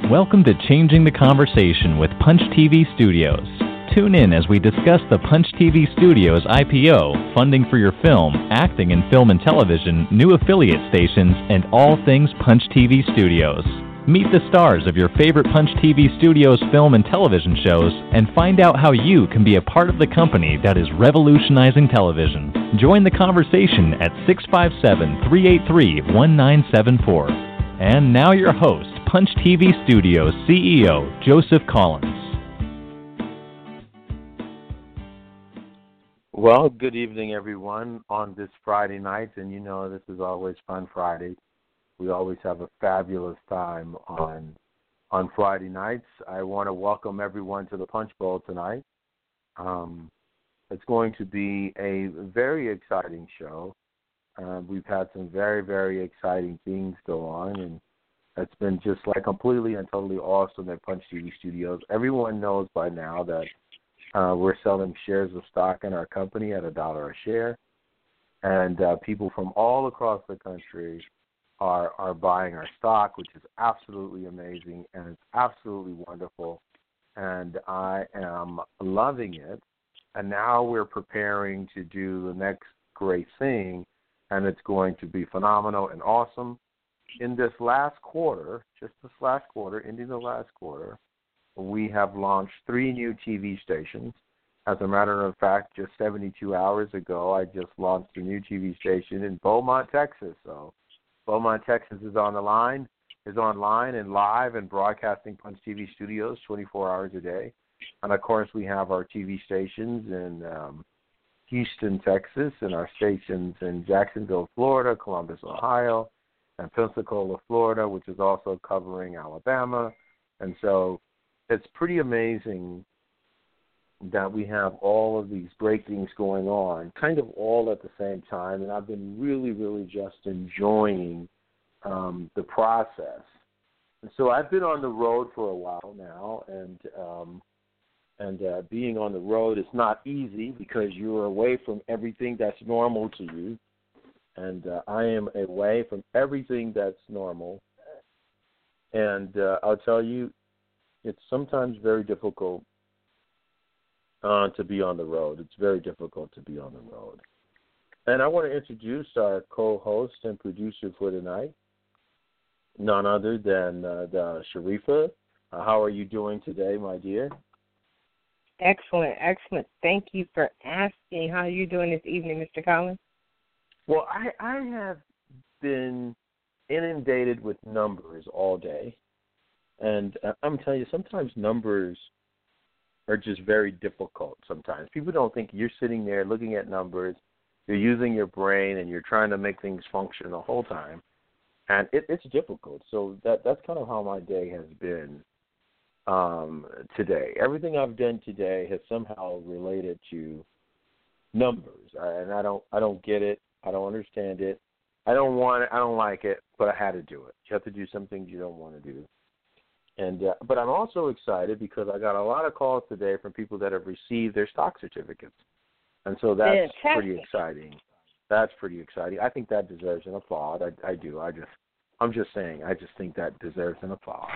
Welcome to Changing the Conversation with Punch TV Studios. Tune in as we discuss the Punch TV Studios IPO, funding for your film, acting in film and television, new affiliate stations, and all things Punch TV Studios. Meet the stars of your favorite Punch TV Studios film and television shows and find out how you can be a part of the company that is revolutionizing television. Join the conversation at 657-383-1974. And now your host, Punch TV Studios CEO, Joseph Collins. Well, good evening, everyone, on this Friday night. And you know this is always Fun Friday. We always have a fabulous time on Friday nights. I want to welcome everyone to the Punch Bowl tonight. It's going to be a very exciting show. We've had some very, very exciting things go on, and it's been just like completely and totally awesome at Punch TV Studios. Everyone knows by now that we're selling shares of stock in our company at $1 a share, and people from all across the country are buying our stock, which is absolutely amazing, and it's absolutely wonderful, and I am loving it. And now we're preparing to do the next great thing, and it's going to be phenomenal and awesome. In this last quarter, ending the last quarter, we have launched 3 new TV stations. As a matter of fact, just 72 hours ago, I just launched a new TV station in Beaumont, Texas. So Beaumont, Texas is online and live and broadcasting Punch TV Studios 24 hours a day. And, of course, we have our TV stations in Houston, Texas, and our stations in Jacksonville, Florida, Columbus, Ohio, and Pensacola, Florida, which is also covering Alabama. And so it's pretty amazing that we have all of these great things going on, kind of all at the same time. And I've been really, really just enjoying the process. And so I've been on the road for a while now, and being on the road is not easy because you're away from everything that's normal to you. And I am away from everything that's normal. And I'll tell you, it's sometimes very difficult to be on the road. It's very difficult to be on the road. And I want to introduce our co-host and producer for tonight, none other than Sharifa. How are you doing today, my dear? Excellent. Thank you for asking. How are you doing this evening, Mr. Collins? Well, I have been inundated with numbers all day. And I'm telling you, sometimes numbers are just very difficult sometimes. People don't think you're sitting there looking at numbers, you're using your brain, and you're trying to make things function the whole time. And it's difficult. So that's kind of how my day has been today. Everything I've done today has somehow related to numbers. And I don't get it. I don't understand it. I don't want it. I don't like it, but I had to do it. You have to do some things you don't want to do. And but I'm also excited because I got a lot of calls today from people that have received their stock certificates. And so that's pretty exciting. That's pretty exciting. I think that deserves an applaud. I do. I'm just saying, I just think that deserves an applaud.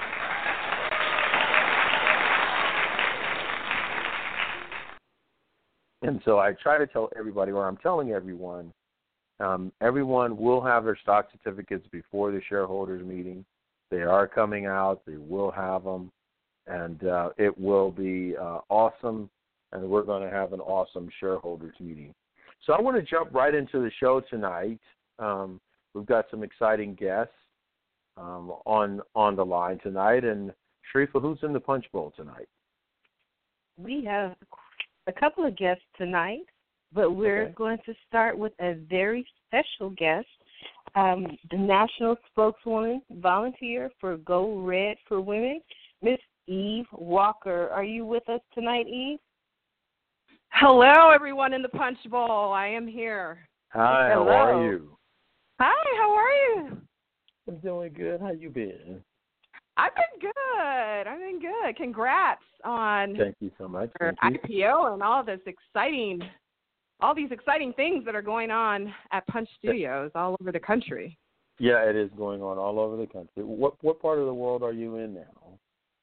And so I try to tell everybody, or I'm telling everyone, everyone will have their stock certificates before the shareholders meeting. They are coming out. They will have them, and it will be awesome, and we're going to have an awesome shareholders meeting. So I want to jump right into the show tonight. We've got some exciting guests on the line tonight. And Sharifa, who's in the Punch Bowl tonight? We have a couple of guests tonight, but we're going to start with a very special guest, the national spokeswoman volunteer for Go Red for Women, Miss Eve Walker. Are you with us tonight, Eve? Hello, everyone in the Punch Bowl. I am here. Hi, Hello. How are you? Hi, how are you? I'm doing good. How you been? I've been good. Congrats on Thank you so much. your IPO and all these exciting things that are going on at Punch Studios all over the country. Yeah, it is going on all over the country. What part of the world are you in now?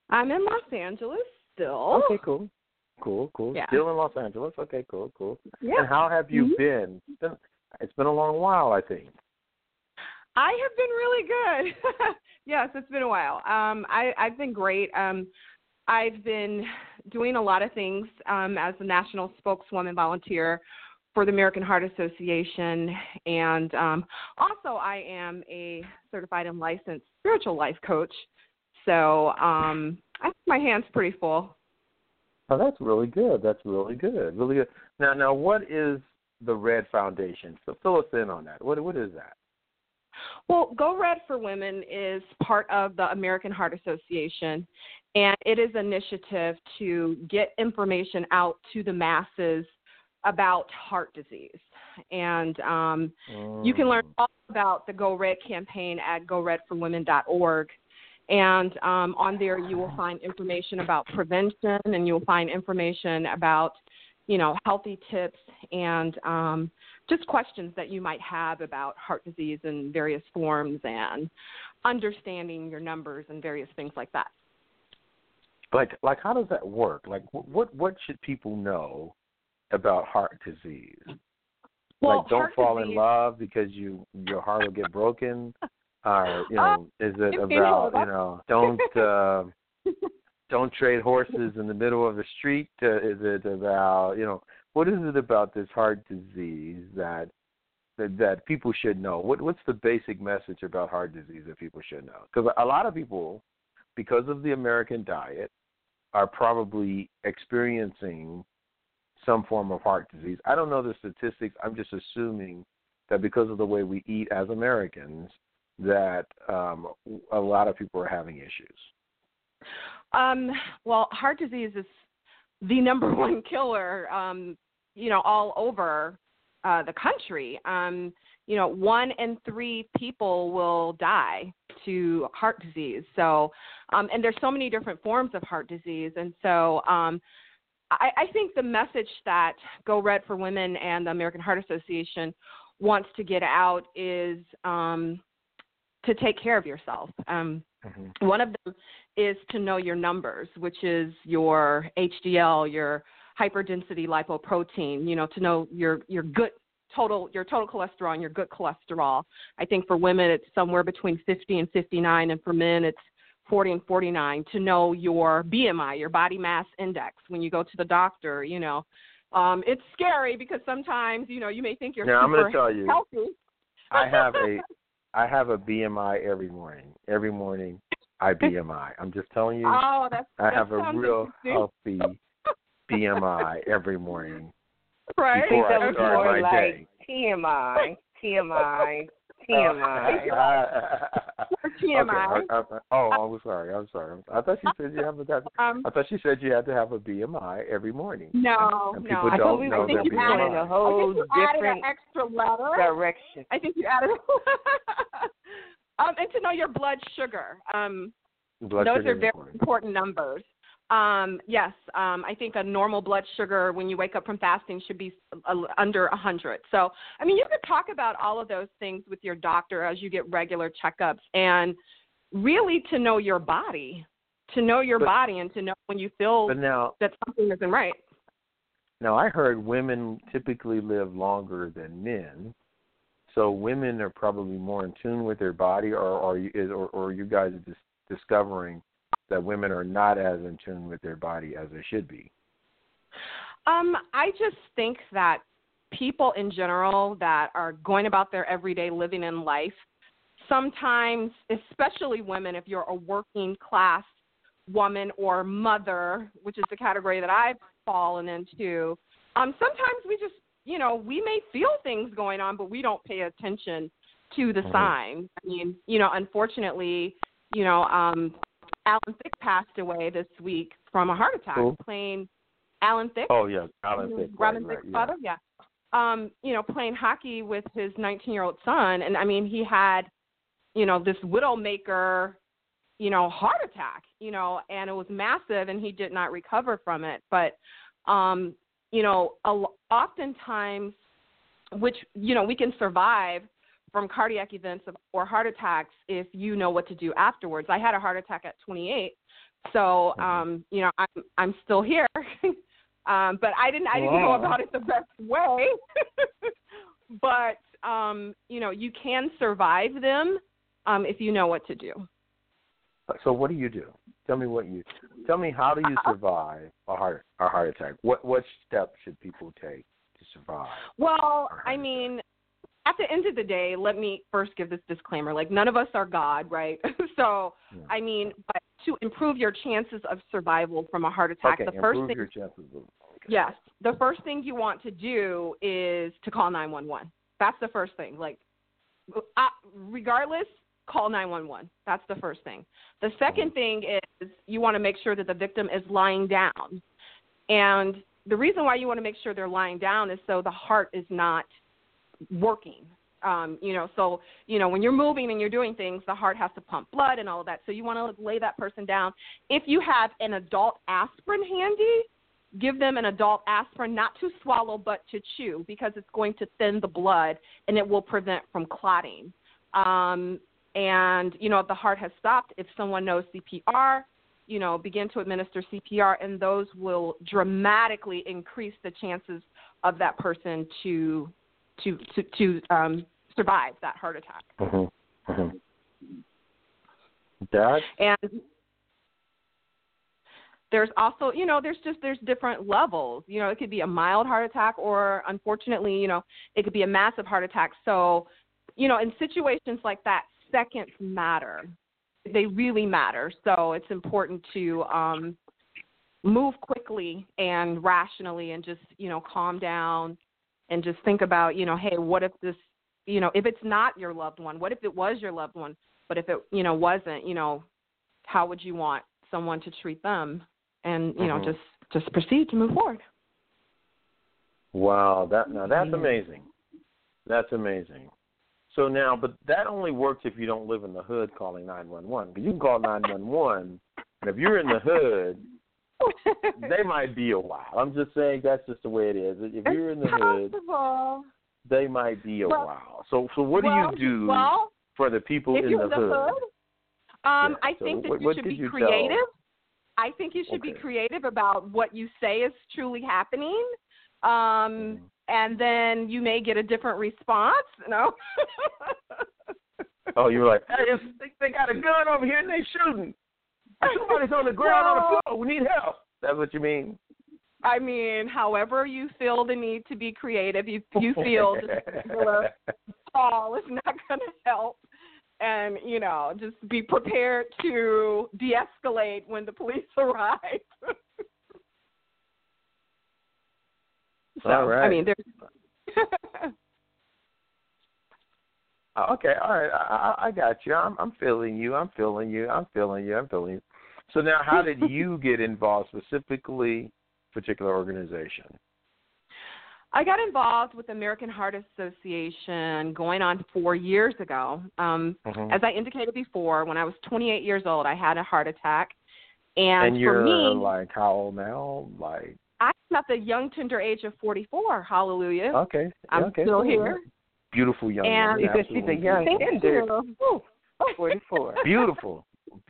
I'm in Los Angeles still. Okay, cool. Yeah. Still in Los Angeles. Okay, cool. Yeah. And how have you been? It's been a long while, I think. I have been really good. Yes, it's been a while. I've been great. I've been doing a lot of things as a national spokeswoman volunteer for the American Heart Association, and also I am a certified and licensed spiritual life coach. So I have my hands pretty full. Oh, that's really good. Really good. Now, what is the Red Foundation? So fill us in on that. What is that? Well, Go Red for Women is part of the American Heart Association, and it is an initiative to get information out to the masses about heart disease. And you can learn all about the Go Red campaign at goredforwomen.org. And on there you will find information about prevention, and you will find information about, healthy tips and just questions that you might have about heart disease in various forms and understanding your numbers and various things like that. Like how does that work? Like what should people know about heart disease? Well, don't fall in love because your heart will get broken. Or is it about don't trade horses in the middle of the street? Is it about what is it about this heart disease that people should know? What's the basic message about heart disease that people should know? Because a lot of people, because of the American diet, are probably experiencing some form of heart disease. I don't know the statistics. I'm just assuming that because of the way we eat as Americans, that a lot of people are having issues. Well, heart disease is the number one killer, all over the country. 1 in 3 people will die to heart disease. So, and there's so many different forms of heart disease. And so I think the message that Go Red for Women and the American Heart Association wants to get out is to take care of yourself. One of them is to know your numbers, which is your HDL, your hyperdensity lipoprotein, to know your good total cholesterol and your good cholesterol. I think for women it's somewhere between 50 and 59, and for men it's 40 and 49. To know your BMI, your body mass index, when you go to the doctor, it's scary because sometimes, you may think you're super I'm going to tell you, healthy. I have a BMI every morning. Every morning I BMI. I'm just telling you. Oh, I have a real healthy BMI every morning. Right. Before that I was start more my like day. TMI. TMI. Okay. I'm sorry. I thought she said you said you had to have a BMI every morning. No, and people no. don't know their BMI. BMI. In a whole different an extra letter. direction. I think you added. And to know your blood sugar. Those are very important numbers. Yes, I think a normal blood sugar when you wake up from fasting should be under 100. So, you could talk about all of those things with your doctor as you get regular checkups, and really to know your body, and to know when you feel that something isn't right. Now, I heard women typically live longer than men, so women are probably more in tune with their body, or you guys are just discovering that women are not as in tune with their body as they should be? I just think that people in general that are going about their everyday living in life, sometimes, especially women, if you're a working class woman or mother, which is the category that I've fallen into, sometimes we just, we may feel things going on, but we don't pay attention to the signs. Unfortunately, Alan Thicke passed away this week from a heart attack. Cool. Playing Alan Thicke. Oh, yeah, Alan Thicke. Robin Thicke's father, yeah. Playing hockey with his 19-year-old son. And, he had, this widowmaker, heart attack, and it was massive, and he did not recover from it. But, oftentimes, which, we can survive from cardiac events or heart attacks if you know what to do afterwards. I had a heart attack at 28, So, you know, I'm still here, but I didn't go about it the best way. But you know, you can survive them if you know what to do. So what do you do? Tell me how do you survive a heart attack? What steps should people take to survive? Well, I mean, at the end of the day, let me first give this disclaimer. Like, none of us are God, right? So, yeah. I mean, but to improve your chances of survival from a heart attack, the first thing, yes, the first thing you want to do is to call 911. That's the first thing. Like, regardless, call 911. That's the first thing. The second thing is you want to make sure that the victim is lying down. And the reason why you want to make sure they're lying down is so the heart is not working. You know, so, you know, when you're moving and you're doing things, the heart has to pump blood and all of that. So you want to lay that person down. If you have an adult aspirin handy, give them an adult aspirin, not to swallow but to chew, because it's going to thin the blood and it will prevent from clotting. And, you know, if the heart has stopped, if someone knows CPR, you know, begin to administer CPR, and those will dramatically increase the chances of that person to survive that heart attack. Mm-hmm. Mm-hmm. Dad? And there's also, you know, there's different levels. You know, it could be a mild heart attack, or unfortunately, you know, it could be a massive heart attack. So, you know, in situations like that, seconds matter. They really matter. So it's important to move quickly and rationally and just, you know, calm down and just think about, you know, hey, what if this, you know, if it's not your loved one, what if it was your loved one, but if it, you know, wasn't, you know, how would you want someone to treat them? And, you know, just proceed to move forward. Wow, that's amazing. That's amazing. So now, but that only works if you don't live in the hood calling 911. Because you can call 911, and if you're in the hood, they might be a while. I'm just saying that's just the way it is. If you're in the hood, they might be a while. So what do you do for the people in the hood? I think that you should be creative. I think you should be creative about what you say is truly happening. And then you may get a different response, you know. Oh, you're like, hey, they got a gun over here and they shooting. Somebody's on the ground on the floor. We need help. That's what you mean? I mean, however you feel the need to be creative, you feel just regular call is not going to help. And, you know, just be prepared to de-escalate when the police arrive. So, all right. I mean, there's... Okay, all right. I got you. I'm feeling you. So now, how did you get involved specifically, particular organization? I got involved with the American Heart Association going on 4 years ago. As I indicated before, when I was 28 years old, I had a heart attack. And you're for me, like how old now? Like I'm at the young, tender age of 44. Hallelujah. Okay. I'm still here. Beautiful young woman. She's a young tender. 44. Beautiful.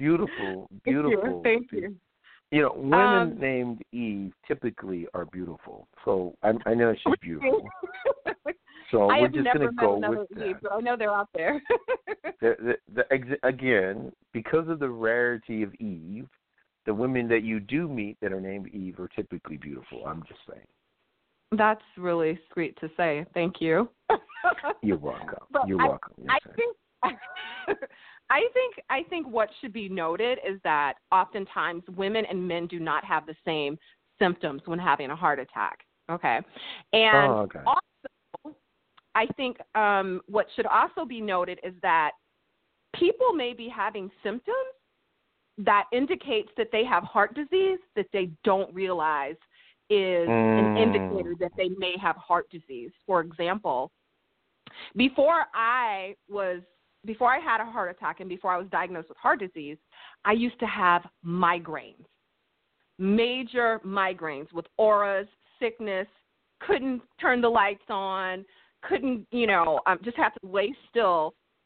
Thank you. You know, women named Eve typically are beautiful. So I know she's beautiful. So we're just going to go with that. Eve, but I know they're out there. Again, because of the rarity of Eve, the women that you do meet that are named Eve are typically beautiful. I'm just saying. That's really sweet to say. Thank you. You're welcome. But You're welcome. I think what should be noted is that oftentimes women and men do not have the same symptoms when having a heart attack. Okay. And also, I think what should also be noted is that people may be having symptoms that indicates that they have heart disease that they don't realize is an indicator that they may have heart disease. For example, before I had a heart attack and before I was diagnosed with heart disease, I used to have migraines, major migraines with auras, sickness, couldn't turn the lights on, couldn't, just have to lay still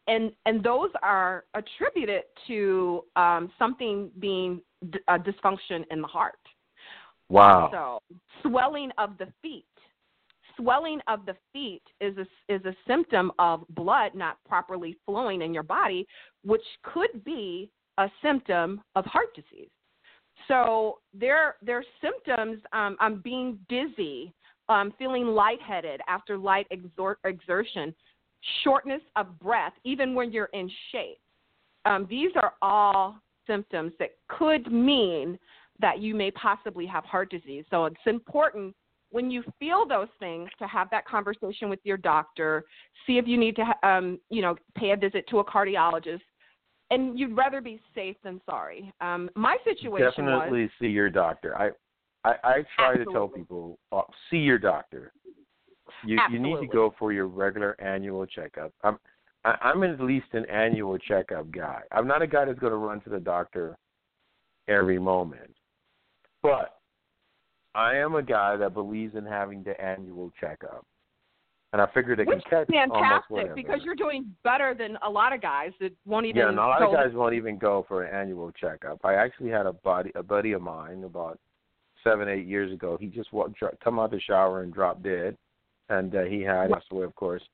and those are attributed to something being a dysfunction in the heart. Wow. So swelling of the feet. Swelling of the feet is a symptom of blood not properly flowing in your body, which could be a symptom of heart disease. So there are symptoms. I'm being dizzy, feeling lightheaded after light exertion, shortness of breath, even when you're in shape. These are all symptoms that could mean that you may possibly have heart disease. So it's important when you feel those things to have that conversation with your doctor, see if you need to, pay a visit to a cardiologist. And you'd rather be safe than sorry. My situation definitely see your doctor. I try to tell people, see your doctor. You need to go for your regular annual checkup. I'm at least an annual checkup guy. I'm not a guy that's going to run to the doctor every moment. But I am a guy that believes in having the annual checkup. And I figured I can catch almost whatever. Fantastic, because you're doing better than a lot of guys that won't even go. Yeah, and a lot of guys won't even go for an annual checkup. I actually had a buddy of mine about 7-8 years ago. He just come out the shower and dropped dead, and he had passed away, of course.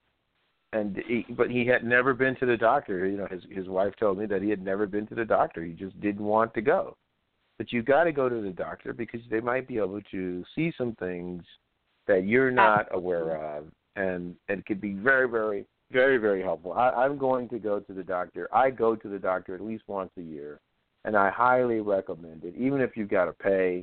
But he had never been to the doctor. You know, his wife told me that he had never been to the doctor. He just didn't want to go. But you got to go to the doctor because they might be able to see some things that you're not aware of, and it could be very, very, very, very helpful. I'm going to go to the doctor. I go to the doctor at least once a year, and I highly recommend it, even if you've got to pay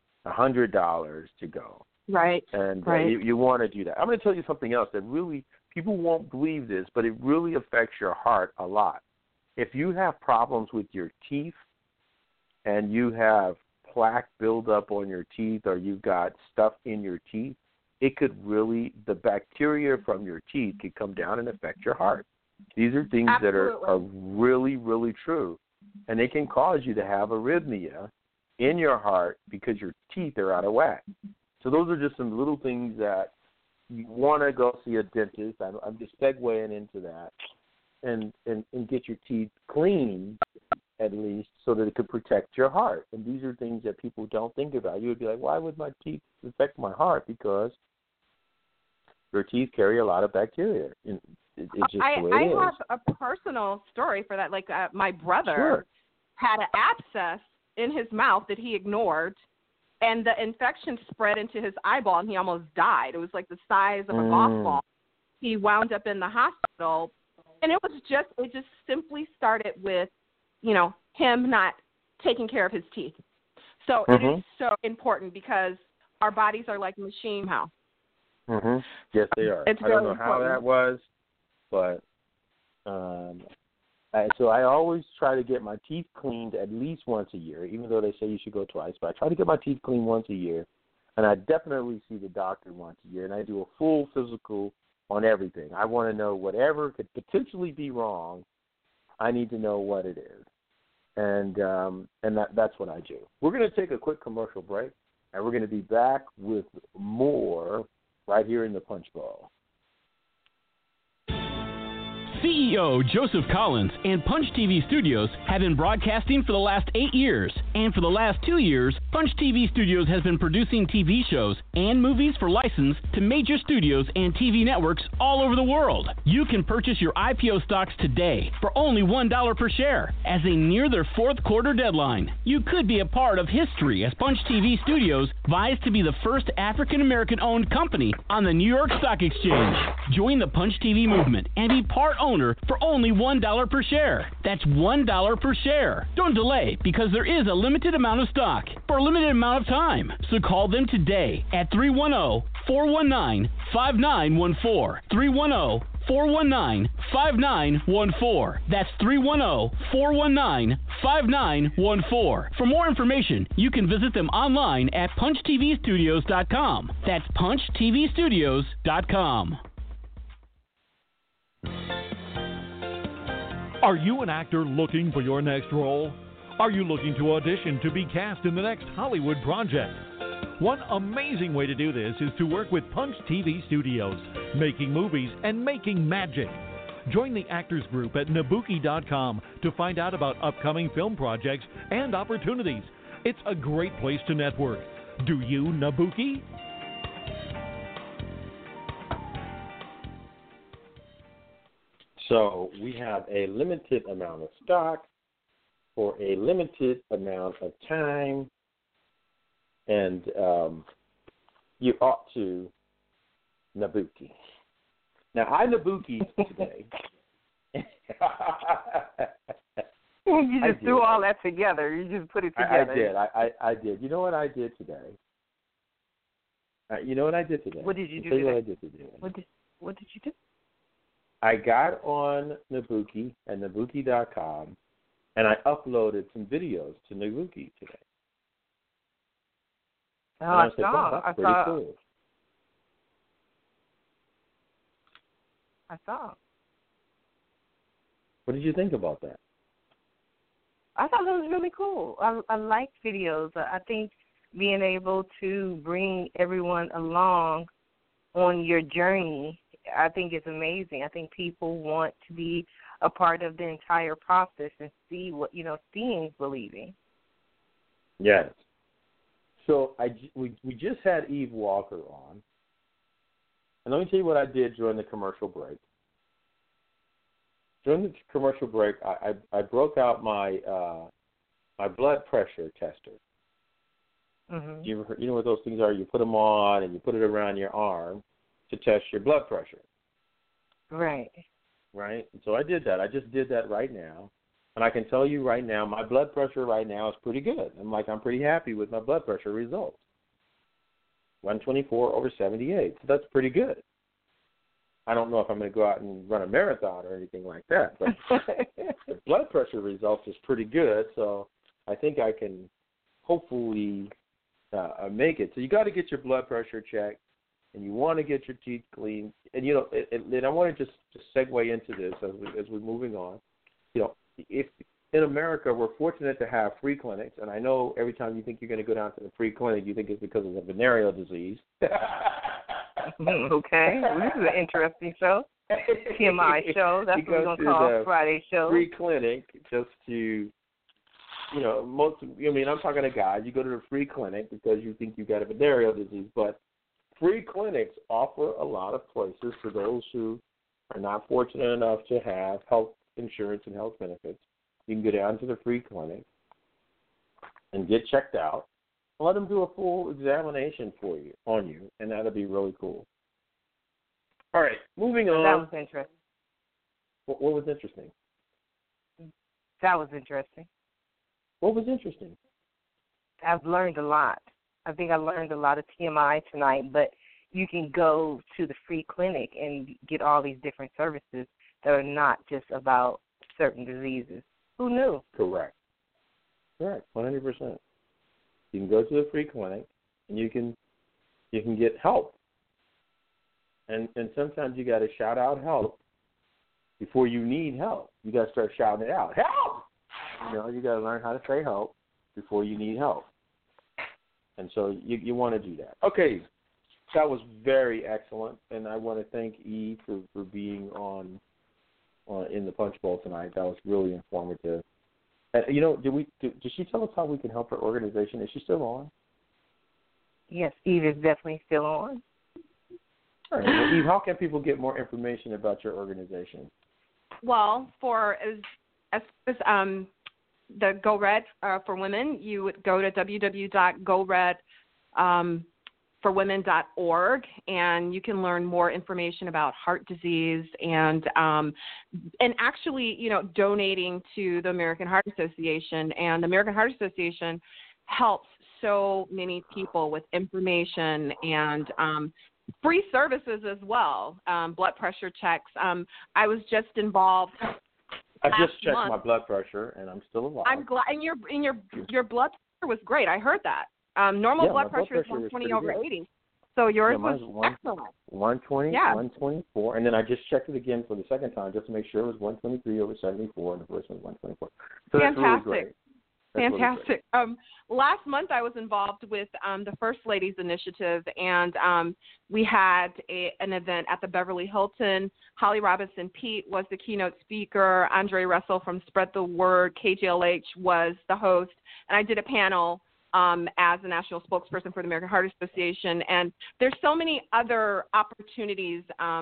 $100 to go. Right. And right. You want to do that. I'm going to tell you something else that really, people won't believe this, but it really affects your heart a lot. If you have problems with your teeth and you have plaque buildup on your teeth or you've got stuff in your teeth, it could really, the bacteria from your teeth could come down and affect your heart. These are things that are really, really true. And they can cause you to have arrhythmia in your heart because your teeth are out of whack. So those are just some little things that you want to go see a dentist. I'm just segueing into that. And get your teeth clean, at least, so that it could protect your heart. And these are things that people don't think about. You would be like, why would my teeth affect my heart? Because your teeth carry a lot of bacteria. It's just the way it is. I have a personal story for that. Like my brother had an abscess in his mouth that he ignored, and the infection spread into his eyeball, and he almost died. It was like the size of a golf ball. He wound up in the hospital, and it just simply started with, him not taking care of his teeth. So it is so important because our bodies are like machine house. Yes, they are. I don't know how that was, but so I always try to get my teeth cleaned at least once a year, even though they say you should go twice. But I try to get my teeth cleaned once a year, and I definitely see the doctor once a year, and I do a full physical on everything. I want to know whatever could potentially be wrong. I need to know what it is, and that's what I do. We're going to take a quick commercial break, and we're going to be back with more right here in the Punch Bowl. CEO Joseph Collins and Punch TV Studios have been broadcasting for the last 8 years. And for the last 2 years, Punch TV Studios has been producing TV shows and movies for license to major studios and TV networks all over the world. You can purchase your IPO stocks today for only $1 per share. As they near their fourth quarter deadline, you could be a part of history as Punch TV Studios vies to be the first African-American owned company on the New York Stock Exchange. Join the Punch TV movement and be part owner for only $1 per share. That's $1 per share. Don't delay, because there is a limited amount of stock for a limited amount of time. So call them today at 310-419-5914. 310-419-5914. That's 310-419-5914. For more information, you can visit them online at punchtvstudios.com. That's punchtvstudios.com. Are you an actor looking for your next role? Are you looking to audition to be cast in the next Hollywood project? One amazing way to do this is to work with Punch TV Studios, making movies and making magic. Join the Actors Group at Nabuki.com to find out about upcoming film projects and opportunities. It's a great place to network. Do you, Nabuki? So we have a limited amount of stock for a limited amount of time, and you ought to Nabuki. Now, I Nabuki today. You just threw all that together. You just put it together. I did. You know what I did today? What did you do today? What I did today. What did you do? I got on Nabuki and Nabuki.com, and I uploaded some videos to Nabuki today. Oh, I saw. That's pretty cool. I saw. What did you think about that? I thought that was really cool. I like videos. I think being able to bring everyone along on your journey, I think is amazing. I think people want to be a part of the entire process and see what, seeing is believing. Yes. So we just had Eve Walker on. And let me tell you what I did during the commercial break. During the commercial break, I broke out my blood pressure tester. Mm-hmm. You know what those things are? You put them on and you put it around your arm to test your blood pressure. Right. Right? And so I did that. I just did that right now. And I can tell you right now, my blood pressure right now is pretty good. I'm pretty happy with my blood pressure results. 124/78. So that's pretty good. I don't know if I'm going to go out and run a marathon or anything like that, but the blood pressure results is pretty good. So I think I can hopefully make it. So you got to get your blood pressure checked, and you want to get your teeth cleaned. And and I want to just segue into this as we're moving on. If in America we're fortunate to have free clinics, and I know every time you think you're going to go down to the free clinic, you think it's because of the venereal disease. Okay, well, this is an interesting show. TMI show. That's what we're going to call Friday show. Free clinic, just to, I'm talking to guys. You go to the free clinic because you think you got a venereal disease, but free clinics offer a lot of places for those who are not fortunate enough to have health insurance and health benefits. You can go down to the free clinic and get checked out. Let them do a full examination on you, and that'll be really cool. All right, moving on. That was interesting. What was interesting? That was interesting. What was interesting? I've learned a lot. I think I learned a lot of TMI tonight, but you can go to the free clinic and get all these different services that are not just about certain diseases. Who knew? Correct, 100%. You can go to the free clinic, and you can get help. And sometimes you got to shout out help before you need help. You got to start shouting it out. Help! You got to learn how to say help before you need help. And so you want to do that. Okay, that was very excellent, and I want to thank Eve for being on in the Punch Bowl tonight. That was really informative. Did she tell us how we can help her organization? Is she still on? Yes, Eve is definitely still on. All right. Well, Eve, how can people get more information about your organization? Well, as the Go Red for Women, you would go to www.goredforwomen.org, and you can learn more information about heart disease and actually, donating to the American Heart Association. And the American Heart Association helps so many people with information and free services as well, blood pressure checks. I was just involved. I just checked my blood pressure, and I'm still alive. I'm glad, and your blood pressure was great. I heard that. Normal blood pressure is 120/80. So yours was excellent. 120, yeah. 124, and then I just checked it again for the second time just to make sure it was 123/74, and the first one was 124. So fantastic. That's really great. Fantastic. Last month I was involved with the First Ladies Initiative, and we had an event at the Beverly Hilton. Holly Robinson Pete was the keynote speaker. Andre Russell from Spread the Word, KJLH, was the host. And I did a panel as the national spokesperson for the American Heart Association. And there's so many other opportunities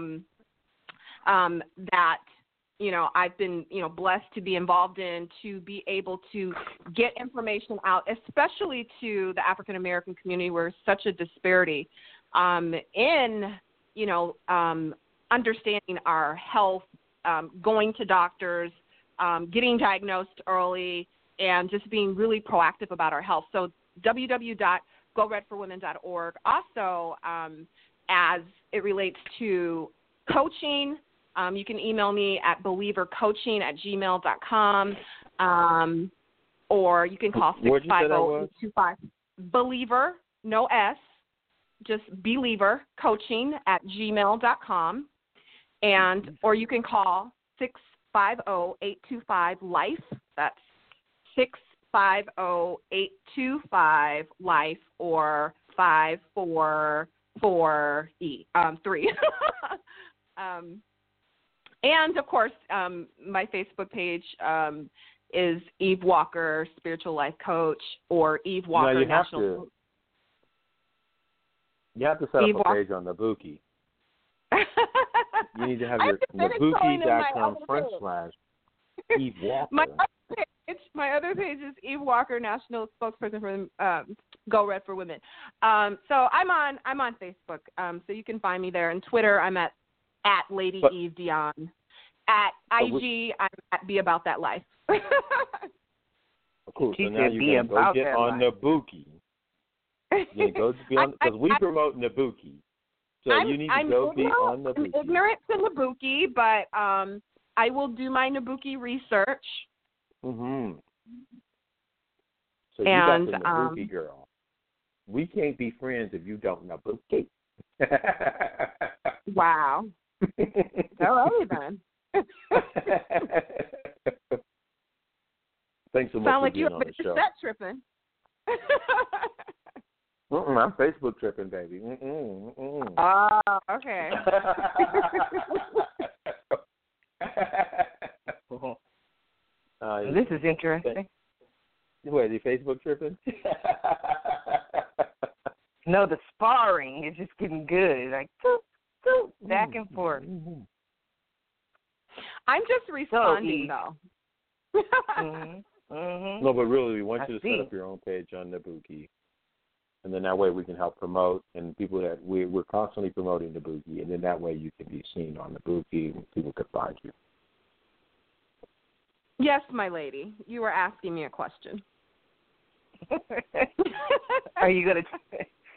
that I've been, blessed to be involved in, to be able to get information out, especially to the African American community, where there's such a disparity in, understanding our health, going to doctors, getting diagnosed early, and just being really proactive about our health. So www.goredforwomen.org. Also, as it relates to coaching, you can email me at believercoaching@gmail.com, or you can call 650-825 Believer, no S, just Believer Coaching @gmail.com, or you can call 650-825-LIFE. That's 650-825-LIFE, or 544-3. And, of course, my Facebook page is Eve Walker, Spiritual Life Coach, or Eve Walker National. You have to set up a page on Nabuki. You need to have your Nabuki.com/Eve Walker. My other page is Eve Walker, National Spokesperson for Go Red for Women. So I'm on Facebook, so you can find me there. And Twitter, I'm at Lady Eve Dion. At IG, I'm at Be About That Life. Cool. So now you're going to go get on Nabuki. You're going to go be on, because we promote Nabuki. So you need to go be on Nabuki. I'm ignorant to Nabuki, but I will do my Nabuki research. Mm-hmm. So you got the Nabuki girl. We can't be friends if you don't Nabuki. Wow. All right, then. Thanks so much Sound for like being on the show. Sound like you're tripping. I'm Facebook tripping, baby. Oh, okay. This is interesting. Wait, are you Facebook tripping? No, the sparring is just getting good. Like, back and forth. I'm just responding, though. No, but really, we want you to set up your own page on Nabuki. And then that way we can help promote, and people that we're constantly promoting Nabuki, and then that way you can be seen on Nabuki and people can find you. Yes, my lady. You were asking me a question. Are you going to...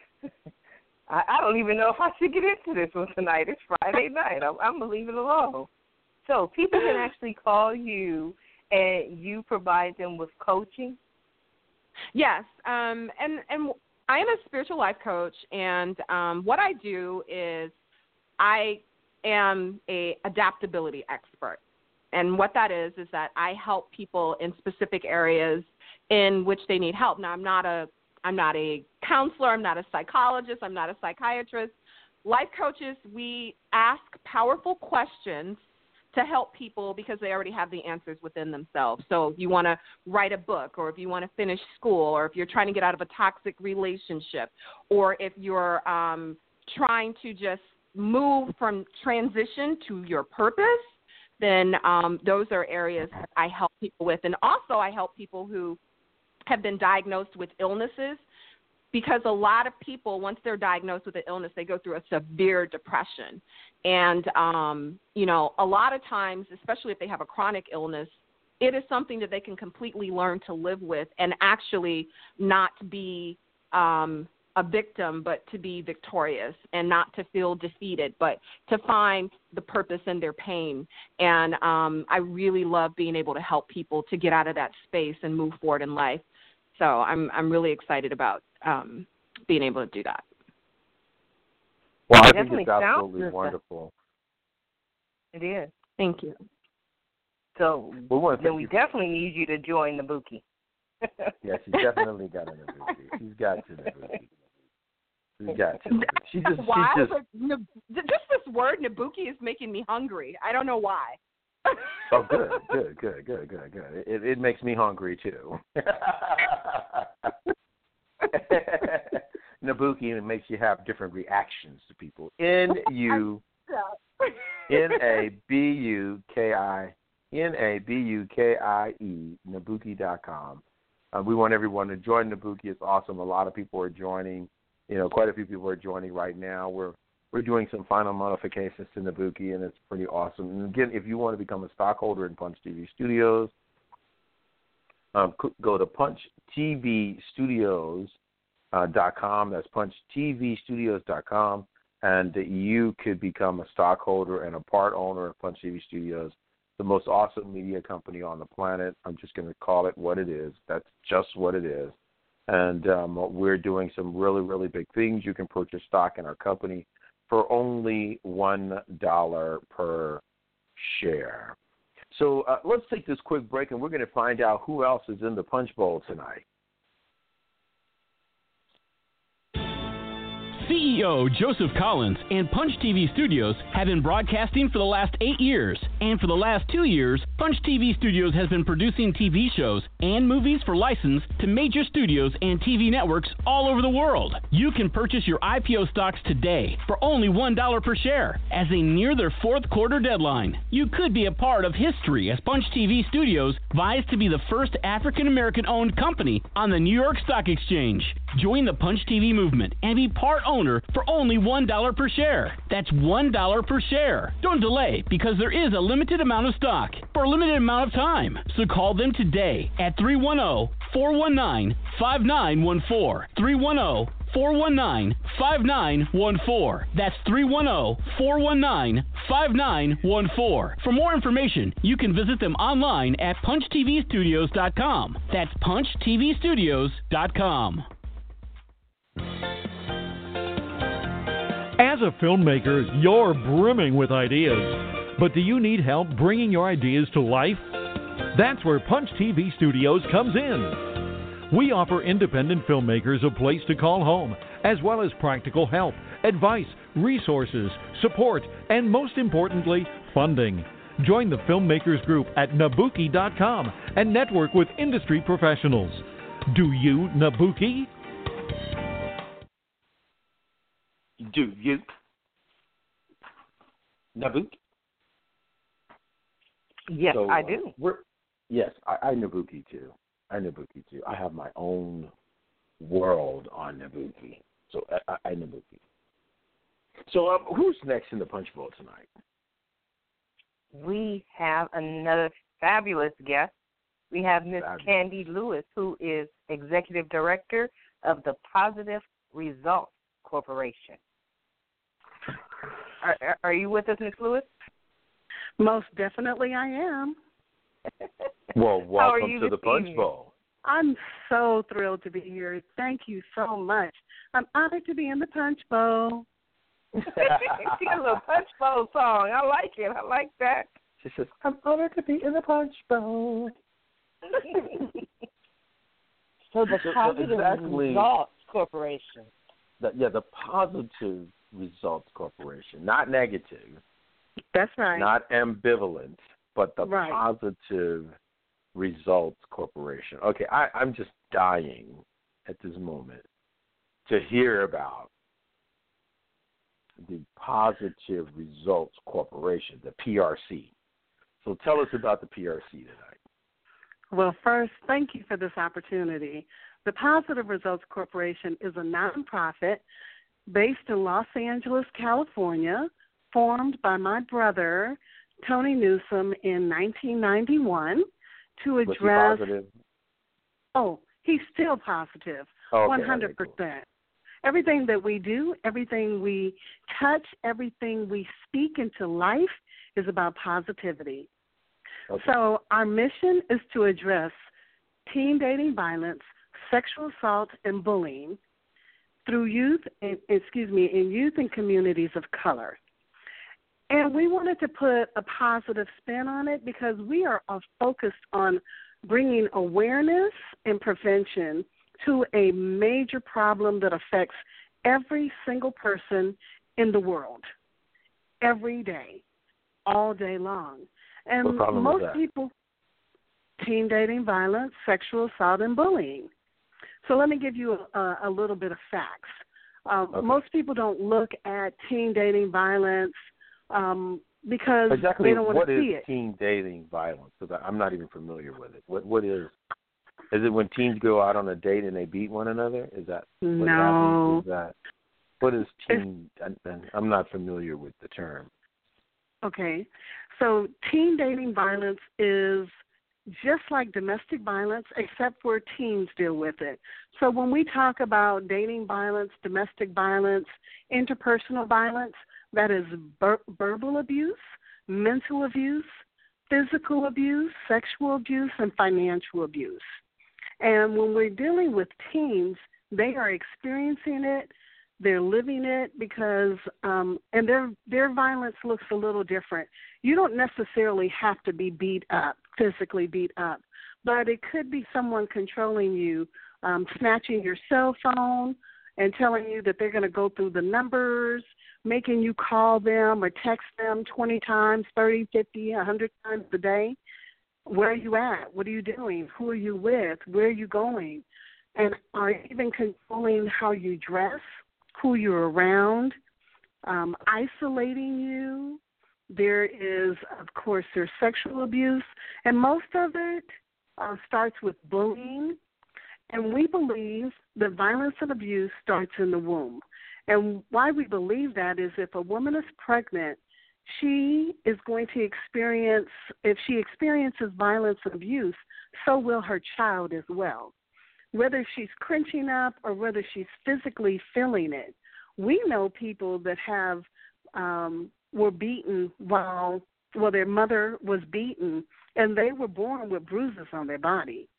I don't even know if I should get into this one tonight. It's Friday night. I'm going to leave it alone. So people can actually call you, and you provide them with coaching? Yes, and I am a spiritual life coach, and what I do is I am a adaptability expert. And what that is that I help people in specific areas in which they need help. Now, I'm not a counselor, I'm not a psychologist, I'm not a psychiatrist. Life coaches, we ask powerful questions to help people because they already have the answers within themselves. So if you want to write a book, or if you want to finish school, or if you're trying to get out of a toxic relationship, or if you're trying to just move from transition to your purpose, then those are areas that I help people with. And also I help people who have been diagnosed with illnesses, because a lot of people, once they're diagnosed with an illness, they go through a severe depression. And, a lot of times, especially if they have a chronic illness, it is something that they can completely learn to live with and actually not be a victim, but to be victorious, and not to feel defeated, but to find the purpose in their pain. And I really love being able to help people to get out of that space and move forward in life. So I'm really excited about being able to do that. Well, I think it's absolutely wonderful. It is. Thank you. So then we definitely need you to join Nabuki. Yeah, she's definitely got a Nabuki. She's got to Nabuki. She's got to. She just. Just this word Nabuki is making me hungry. I don't know why. Oh, good. It makes me hungry too. Nabuki makes you have different reactions to people. Nabuki. Nabuki.com. We want everyone to join Nabuki. It's awesome. A lot of people are joining. Quite a few people are joining right now. We're doing some final modifications to Nabuki, and it's pretty awesome. And again, if you want to become a stockholder in Punch TV Studios, go to punchtvstudios.com. That's punchtvstudios.com, and you could become a stockholder and a part owner of Punch TV Studios, the most awesome media company on the planet. I'm just going to call it what it is. That's just what it is. And we're doing some really, really big things. You can purchase stock in our company for only $1 per share. So let's take this quick break, and we're going to find out who else is in the Punch Bowl tonight. CEO Joseph Collins and Punch TV Studios have been broadcasting for the last 8 years, and for the last 2 years, Punch TV Studios has been producing TV shows and movies for license to major studios and TV networks all over the world. You can purchase your IPO stocks today for only $1 per share. As they near their fourth quarter deadline, you could be a part of history as Punch TV Studios vies to be the first African-American-owned company on the New York Stock Exchange. Join the Punch TV movement and be part owner for only $1 per share. That's $1 per share. Don't delay, because there is a limited amount of stock for a limited amount of time. So call them today at 310-419-5914. 310-419-5914. That's 310-419-5914. For more information, you can visit them online at punchtvstudios.com. That's punchtvstudios.com. As a filmmaker, you're brimming with ideas. But do you need help bringing your ideas to life? That's where Punch TV Studios comes in. We offer independent filmmakers a place to call home, as well as practical help, advice, resources, support, and most importantly, funding. Join the Filmmakers Group at Nabuki.com and network with industry professionals. Do you Nabuki? Do you Nabuki? Yes, So, I do. Yes, I Nabuki too. I have my own world on Nabuki. So I Nabuki. So who's next in the Punch Bowl tonight? We have another fabulous guest. We have Miss Candy Lewis, who is Executive Director of the Positive Results Corporation. Are you with us, Ms. Lewis? Most definitely I am. Well, welcome to the Punch Bowl. I'm so thrilled to be here. Thank you so much. I'm honored to be in the Punch Bowl. She got a little Punch Bowl song. I like it. I like that. She says, I'm honored to be in the Punch Bowl. So the Positive Results Corporation. The Positive Results Corporation, not negative. That's right. Not ambivalent, but the Positive Results Corporation. Okay, I'm just dying at this moment to hear about the Positive Results Corporation, the PRC. So tell us about the PRC tonight. Well, first, thank you for this opportunity. The Positive Results Corporation is a nonprofit based in Los Angeles, California, formed by my brother, Tony Newsom, in 1991 to address... Was he positive? Oh, he's still positive, okay, 100%. Cool. Everything that we do, everything we touch, everything we speak into life is about positivity. Okay. So our mission is to address teen dating violence, sexual assault, and bullying through youth and communities of color. And we wanted to put a positive spin on it because we are focused on bringing awareness and prevention to a major problem that affects every single person in the world, every day, all day long. And what problem most is that? people, teen dating violence, sexual assault, and bullying. So let me give you a little bit of facts. Okay. Most people don't look at teen dating violence because exactly they don't want to see it. What is teen dating violence? Because I'm not even familiar with it. What is? Is it when teens go out on a date and they beat one another? Is that what happens? Is that what is teen? I'm not familiar with the term. Okay, so teen dating violence is just like domestic violence, except for teens deal with it. So when we talk about dating violence, domestic violence, interpersonal violence, that is verbal abuse, mental abuse, physical abuse, sexual abuse, and financial abuse. And when we're dealing with teens, they are experiencing it, they're living it because, and their violence looks a little different. You don't necessarily have to be beat up, physically beat up, but it could be someone controlling you, snatching your cell phone and telling you that they're going to go through the numbers, making you call them or text them 20 times, 30, 50, 100 times a day. Where are you at? What are you doing? Who are you with? Where are you going? And are even controlling how you dress, who you're around, isolating you. There is, of course, there's sexual abuse, and most of it starts with bullying. And we believe that violence and abuse starts in the womb. And why we believe that is if a woman is pregnant, she is going to experience, if she experiences violence and abuse, so will her child as well. Whether she's cringing up or whether she's physically feeling it. We know people that have were beaten while their mother was beaten, and they were born with bruises on their body.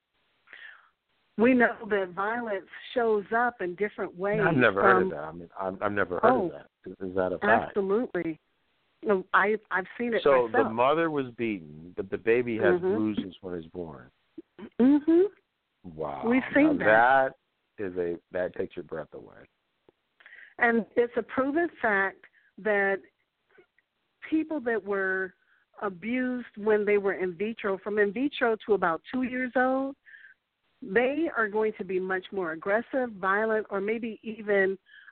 We know that violence shows up in different ways. I've never heard of that. I mean, I've never heard of that. Is that a fact? Absolutely. No, I've seen it myself. So the mother was beaten, but the baby has bruises when it's born. Mhm. Wow. We've seen that. That takes your breath away. And it's a proven fact that people that were abused when they were in vitro, from in vitro to about 2 years old, they are going to be much more aggressive, violent, or maybe even,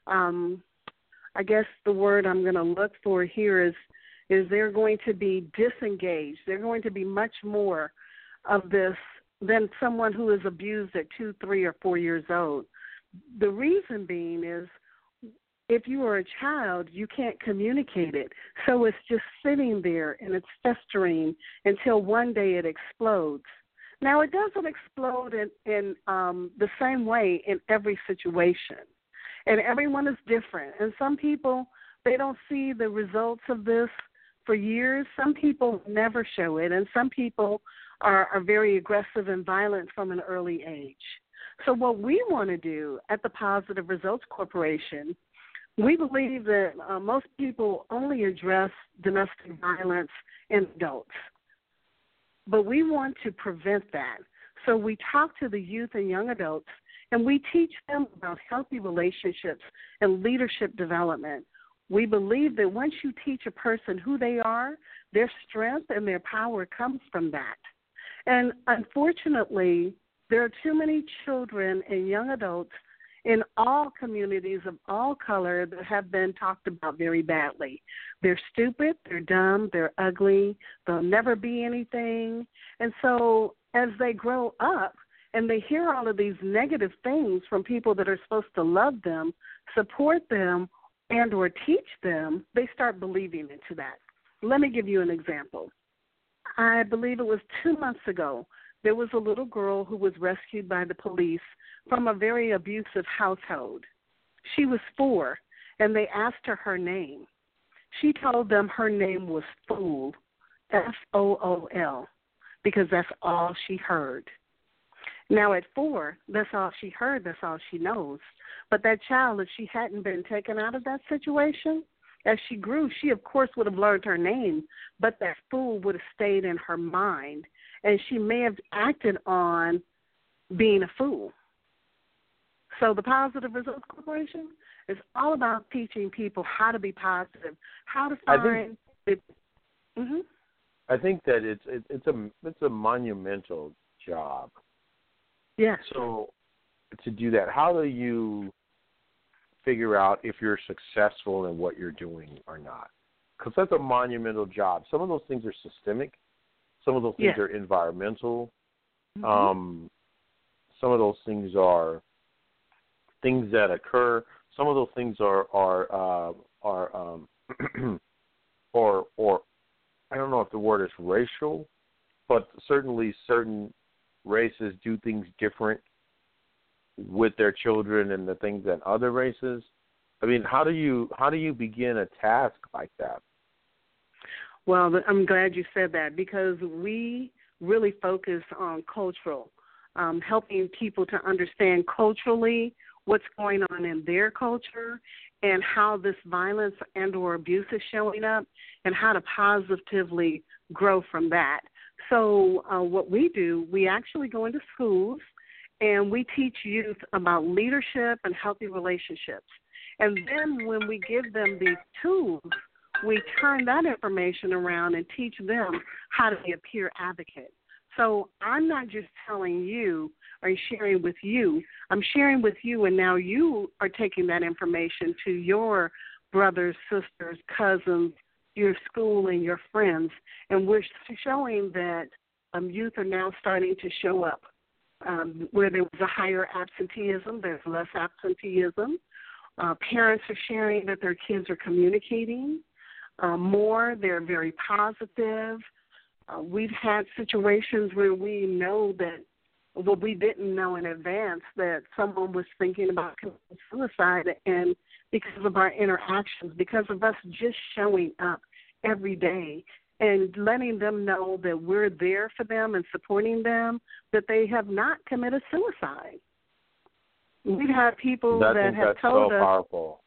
I guess the word I'm going to look for here is they're going to be disengaged. They're going to be much more of this than someone who is abused at 2, 3, or 4 years old. The reason being is if you are a child, you can't communicate it. So it's just sitting there and it's festering until one day it explodes. Now, it doesn't explode in the same way in every situation. And everyone is different. And some people, they don't see the results of this for years. Some people never show it. And some people are very aggressive and violent from an early age. So what we want to do at the Positive Results Corporation, we believe that most people only address domestic violence in adults. But we want to prevent that. So we talk to the youth and young adults, and we teach them about healthy relationships and leadership development. We believe that once you teach a person who they are, their strength and their power comes from that. And unfortunately, there are too many children and young adults in all communities of all color that have been talked about very badly. They're stupid, they're dumb, they're ugly, they'll never be anything. And so as they grow up and they hear all of these negative things from people that are supposed to love them, support them, and or teach them, they start believing into that. Let me give you an example. I believe it was 2 months ago, there was a little girl who was rescued by the police from a very abusive household. She was 4, and they asked her her name. She told them her name was Fool, Fool, because that's all she heard. Now at 4, that's all she heard, that's all she knows. But that child, if she hadn't been taken out of that situation, as she grew, she of course would have learned her name, but that Fool would have stayed in her mind. and she may have acted on being a fool. So the Positive Results Corporation is all about teaching people how to be positive, how to find it. Mm-hmm. I think that it's a monumental job. Yes. So to do that, how do you figure out if you're successful in what you're doing or not? Because that's a monumental job. Some of those things are systemic. Some of those things are environmental. Mm-hmm. Some of those things are things that occur. Some of those things are or I don't know if the word is racial, but certainly certain races do things different with their children and the things than other races. I mean, how do you begin a task like that? Well, I'm glad you said that, because we really focus on cultural, helping people to understand culturally what's going on in their culture and how this violence and or abuse is showing up and how to positively grow from that. So what we do, we actually go into schools and we teach youth about leadership and healthy relationships. And then when we give them these tools, we turn that information around and teach them how to be a peer advocate. So I'm not just telling you or sharing with you. I'm sharing with you, and now you are taking that information to your brothers, sisters, cousins, your school, and your friends. And we're showing that youth are now starting to show up. Where there was a higher absenteeism, there's less absenteeism. Parents are sharing that their kids are communicating more. They're very positive. We've had situations where we know that, well, we didn't know in advance that someone was thinking about committing suicide, and because of our interactions, because of us just showing up every day and letting them know that we're there for them and supporting them, that they have not committed suicide. We've had people that have told us. Powerful.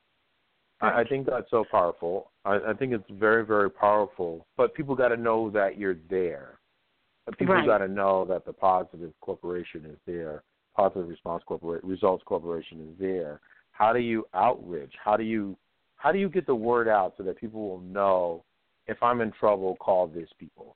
I think that's so powerful. I think it's very, very powerful. But people got to know that you're there. People got to know that the Positive Corporation is there. Positive Results Corporation is there. How do you outreach? How do you get the word out so that people will know, if I'm in trouble, call these people?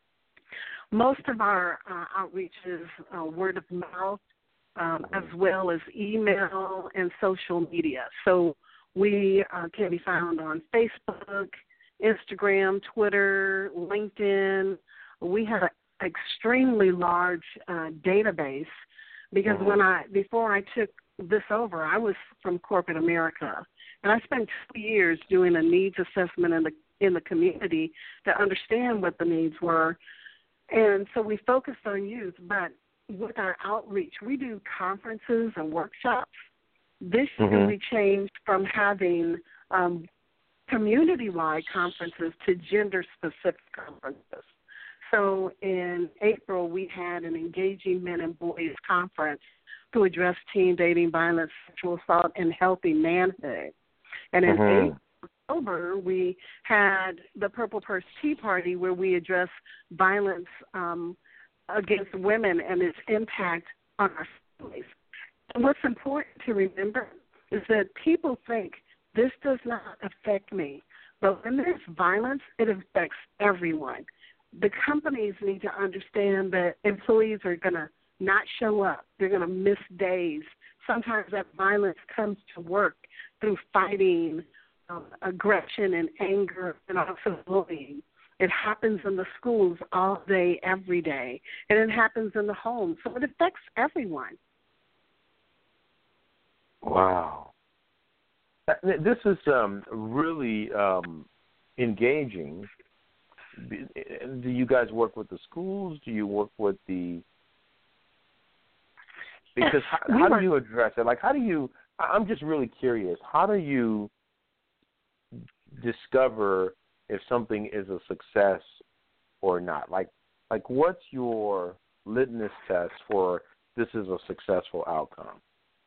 Most of our outreach is word of mouth, as well as email and social media. So we can be found on Facebook, Instagram, Twitter, LinkedIn. We have an extremely large database, because before I took this over, I was from corporate America, and I spent 2 years doing a needs assessment in the community to understand what the needs were. And so we focused on youth, but with our outreach, we do conferences and workshops. This year we changed from having community-wide conferences to gender-specific conferences. So in April, we had an Engaging Men and Boys conference to address teen dating, violence, sexual assault, and healthy manhood. And in October, we had the Purple Purse Tea Party, where we address violence against women and its impact on our families. And what's important to remember is that people think this does not affect me, but when there's violence, it affects everyone. The companies need to understand that employees are going to not show up. They're going to miss days. Sometimes that violence comes to work through fighting, aggression and anger, and also bullying. It happens in the schools all day, every day, and it happens in the home. So it affects everyone. Wow. This is really engaging. Do you guys work with the schools? Do you work with the... Because how do you address it? Like, I'm just really curious. How do you discover if something is a success or not? Like what's your litmus test for this is a successful outcome?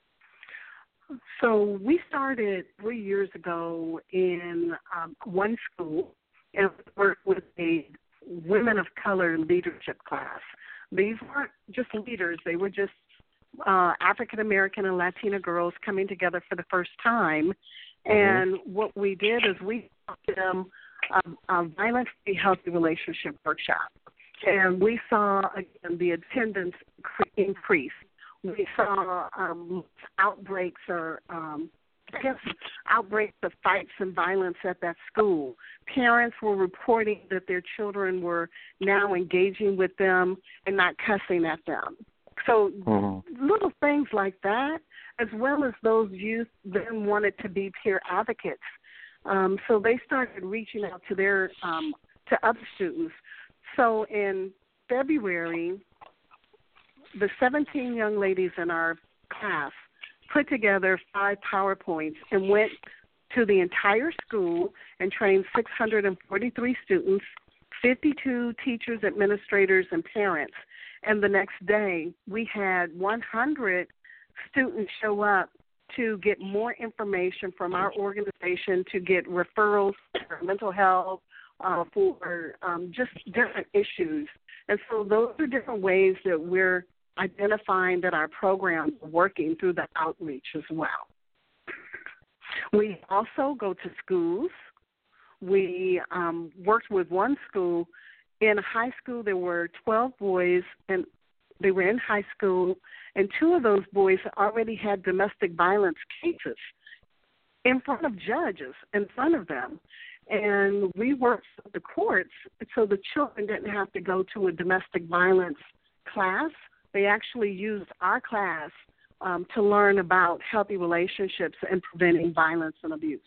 So we started 3 years ago in one school and worked with a women of color leadership class. These weren't just leaders. They were just African-American and Latina girls coming together for the first time. And what we did is we taught them a violence-free healthy relationship workshop. And we saw, again, the attendance increase. We saw outbreaks of fights and violence at that school. Parents were reporting that their children were now engaging with them and not cussing at them. So little things like that, as well as those youth then wanted to be peer advocates. So they started reaching out to their to other students. So in February, the 17 young ladies in our class put together 5 PowerPoints and went to the entire school and trained 643 students, 52 teachers, administrators, and parents. And the next day, we had 100 students show up to get more information from our organization, to get referrals for mental health, for just different issues. And so those are different ways that we're identifying that our programs are working through the outreach as well. We also go to schools. We worked with one school. In high school, there were 12 boys, and they were in high school, and 2 of those boys already had domestic violence cases in front of judges, in front of them. And we worked with the courts so the children didn't have to go to a domestic violence class. They actually used our class to learn about healthy relationships and preventing violence and abuse.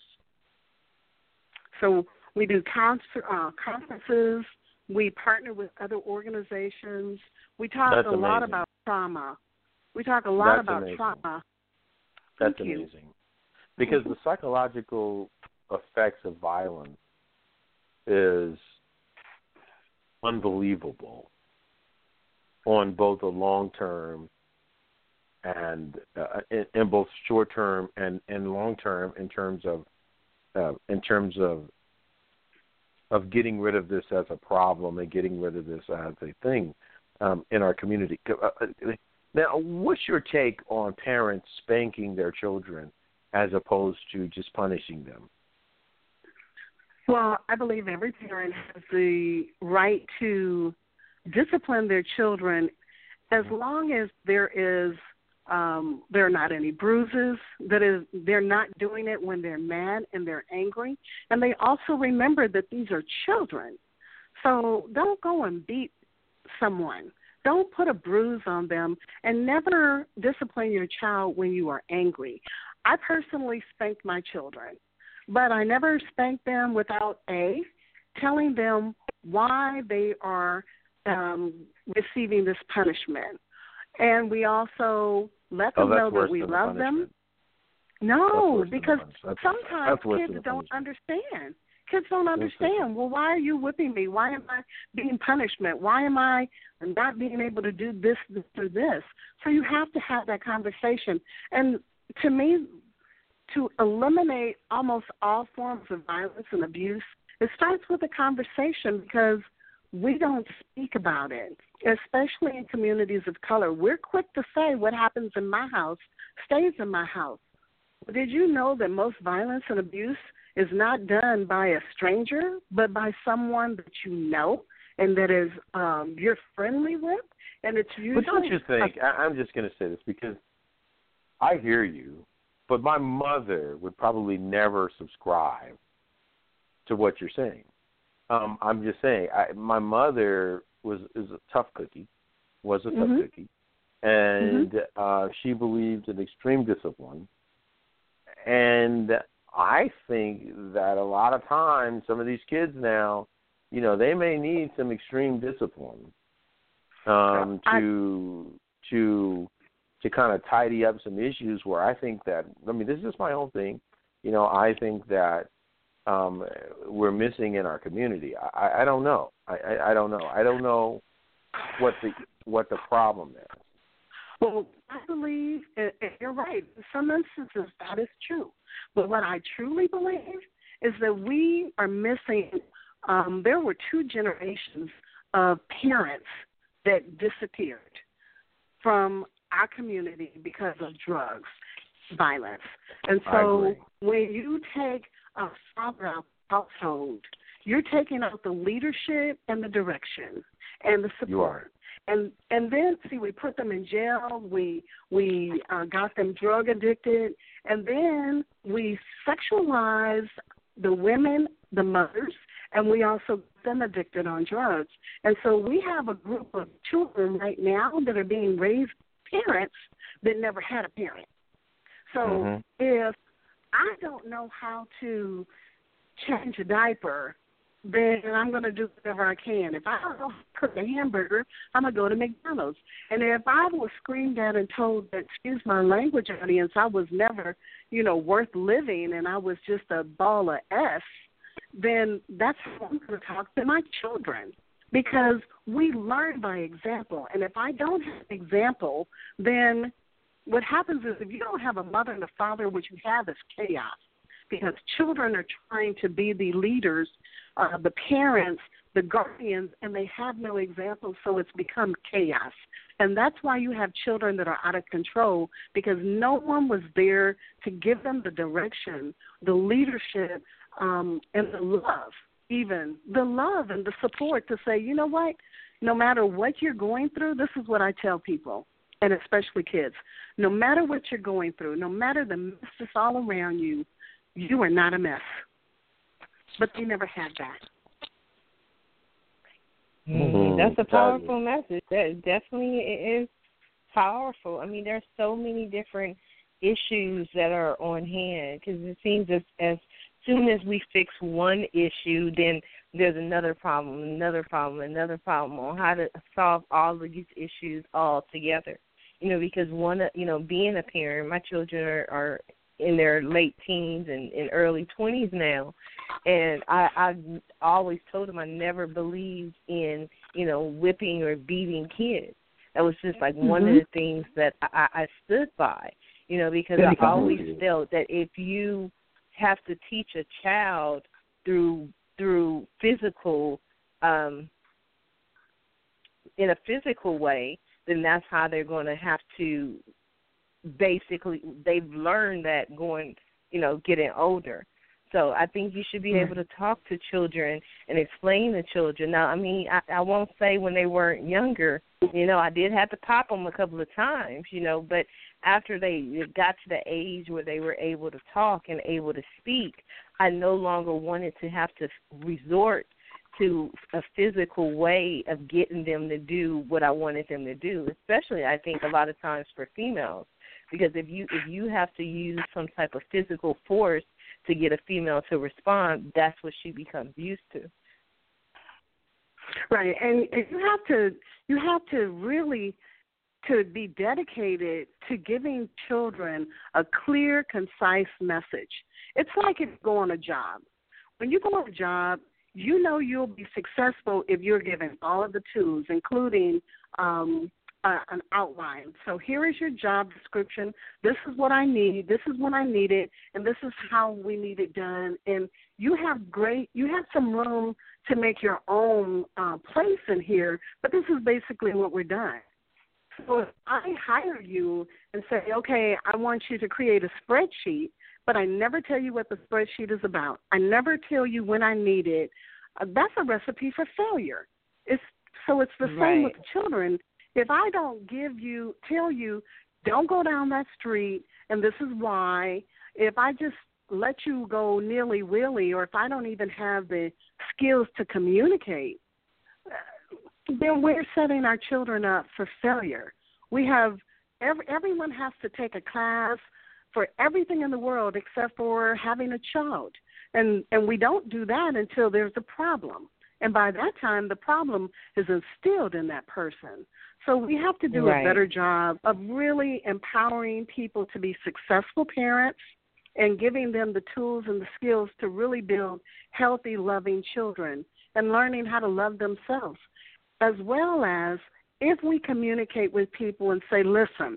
So we do conferences. We partner with other organizations. We talk a lot about trauma. We talk a lot about trauma. That's amazing. Because the psychological effects of violence is unbelievable on both the long term and in both short term and long term in terms of getting rid of this as a problem and getting rid of this as a thing in our community. Now, what's your take on parents spanking their children as opposed to just punishing them? Well, I believe every parent has the right to discipline their children as long as there are not any bruises, that is, they're not doing it when they're mad and they're angry, and they also remember that these are children. So don't go and beat someone. Don't put a bruise on them, and never discipline your child when you are angry. I personally spanked my children, but I never spanked them without, telling them why they are receiving this punishment. And we also let them know that we love them. No, because sometimes kids don't understand. Kids don't understand. Well, why are you whipping me? Why am I being punishment? Why am I not being able to do this, or this? So you have to have that conversation. And to me, to eliminate almost all forms of violence and abuse, it starts with a conversation, because we don't speak about it, especially in communities of color. We're quick to say what happens in my house stays in my house. Did you know that most violence and abuse is not done by a stranger, but by someone that you know and that is you're friendly with? And it's usually. But don't you think? I'm just going to say this because I hear you, but my mother would probably never subscribe to what you're saying. I'm just saying, my mother is a tough cookie, and she believed in extreme discipline. And I think that a lot of times some of these kids now, they may need some extreme discipline to kind of tidy up some issues where I think that, this is my own thing, I think that we're missing in our community. I don't know. I don't know. I don't know what the problem is. Well, I believe, and you're right, in some instances that is true. But what I truly believe is that we are missing there were 2 generations of parents that disappeared from our community because of drugs, violence. And so when you take a father out of the household, you're taking out the leadership and the direction and the support. And then, see, we put them in jail. We got them drug addicted. And then we sexualize the women, the mothers, and we also get them addicted on drugs. And so we have a group of children right now that are being raised by parents that never had a parent. So if I don't know how to change a diaper, then I'm going to do whatever I can. If I don't know how to cook a hamburger, I'm going to go to McDonald's. And if I was screamed at and told that, excuse my language, audience, I was never, worth living and I was just a ball of S, then that's how I'm going to talk to my children, because we learn by example. And if I don't have an example, then what happens is if you don't have a mother and a father, what you have is chaos, because children are trying to be the leaders, the parents, the guardians, and they have no example, so it's become chaos. And that's why you have children that are out of control, because no one was there to give them the direction, the leadership, and the love, even the love and the support to say, you know what, no matter what you're going through, this is what I tell people, and especially kids, no matter what you're going through, no matter the mess that's all around you, you are not a mess. But they never had that. That's a powerful message. That definitely is powerful. I mean, there's so many different issues that are on hand, because it seems as soon as we fix one issue, then there's another problem on how to solve all of these issues all together. Because being a parent, my children are in their late teens and early 20s now, and I've always told them I never believed in, whipping or beating kids. That was just like one of the things that I stood by, because I always felt that if you have to teach a child through physical, in a physical way, then that's how they're going to have to. Basically, they've learned that going, getting older. So I think you should be able to talk to children and explain to children. Now, I mean, I won't say when they weren't younger, I did have to pop them a couple of times, but after they got to the age where they were able to talk and able to speak, I no longer wanted to have to resort to a physical way of getting them to do what I wanted them to do, especially I think a lot of times for females. Because if you have to use some type of physical force to get a female to respond, that's what she becomes used to. Right, and you have to really to be dedicated to giving children a clear, concise message. It's like if you go on a job. When you go on a job, you'll be successful if you're given all of the tools, including an outline. So here is your job description. This is what I need. This is when I need it, and this is how we need it done. And you have some room to make your own place in here, but this is basically what we're doing. So if I hire you and say, okay, I want you to create a spreadsheet, but I never tell you what the spreadsheet is about, I never tell you when I need it, that's a recipe for failure. It's the same with the children. If I don't tell you, don't go down that street, and this is why, if I just let you go nilly-willy, or if I don't even have the skills to communicate, then we're setting our children up for failure. We have everyone has to take a class for everything in the world except for having a child. And we don't do that until there's a problem. And by that time, the problem is instilled in that person. So we have to do a better job of really empowering people to be successful parents and giving them the tools and the skills to really build healthy, loving children and learning how to love themselves, as well as if we communicate with people and say, listen,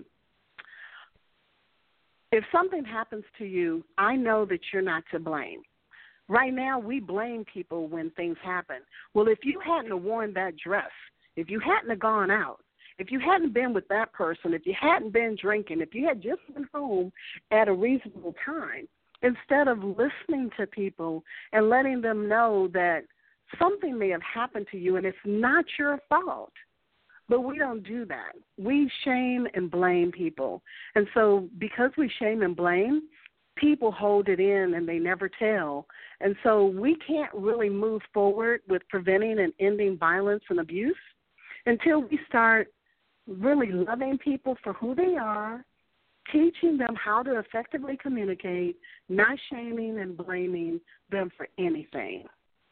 if something happens to you, I know that you're not to blame. Right now, we blame people when things happen. Well, if you hadn't have worn that dress, if you hadn't have gone out, if you hadn't been with that person, if you hadn't been drinking, if you had just been home at a reasonable time, instead of listening to people and letting them know that something may have happened to you and it's not your fault. But we don't do that. We shame and blame people. And so because we shame and blame, people hold it in and they never tell. And so we can't really move forward with preventing and ending violence and abuse until we start really loving people for who they are, teaching them how to effectively communicate, not shaming and blaming them for anything.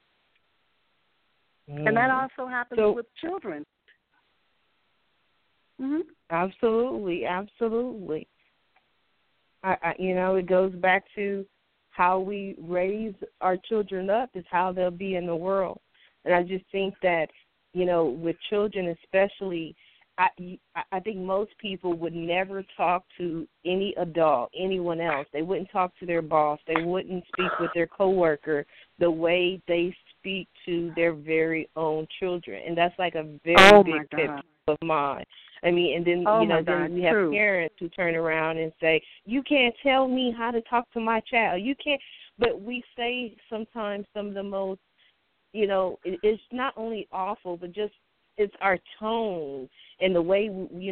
And that also happens with children. Mm-hmm. Absolutely, absolutely. It goes back to how we raise our children up is how they'll be in the world. And I just think that, with children especially, I think most people would never talk to any adult, anyone else. They wouldn't talk to their boss. They wouldn't speak with their coworker the way they speak to their very own children. And that's like a very big pet peeve of mine. I mean, and then, then we have parents who turn around and say, you can't tell me how to talk to my child. You can't. But we say sometimes some of the most, it's not only awful, but just it's our tone and the way,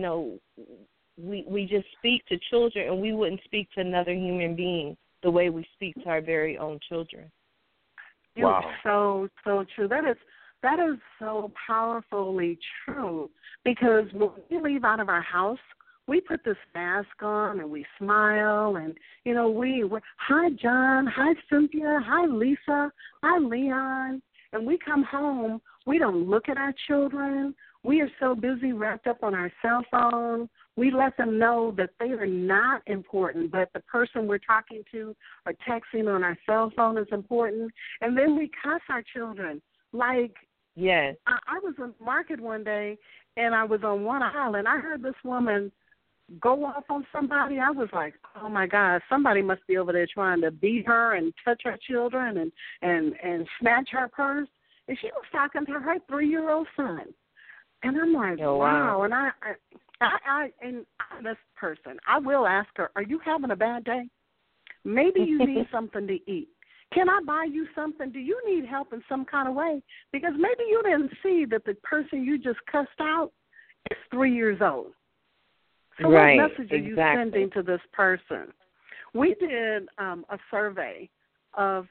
we just speak to children, and we wouldn't speak to another human being the way we speak to our very own children. Wow. So true. That is so powerfully true, because when we leave out of our house, we put this mask on and we smile and, we hi, John, hi, Cynthia, hi, Lisa, hi, Leon. And we come home, we don't look at our children. We are so busy wrapped up on our cell phone. We let them know that they are not important, but the person we're talking to or texting on our cell phone is important. And then we cuss our children. Like, yes. I was in the market one day, and I was on one aisle, and I heard this woman go off on somebody. I was like, oh, my God, somebody must be over there trying to beat her and touch her children and snatch her purse. And she was talking to her 3-year-old son. And I'm like, oh, wow. And I'm this person. I will ask her, are you having a bad day? Maybe you need something to eat. Can I buy you something? Do you need help in some kind of way? Because maybe you didn't see that the person you just cussed out is 3 years old. So right, what message are you sending to this person? We did a survey of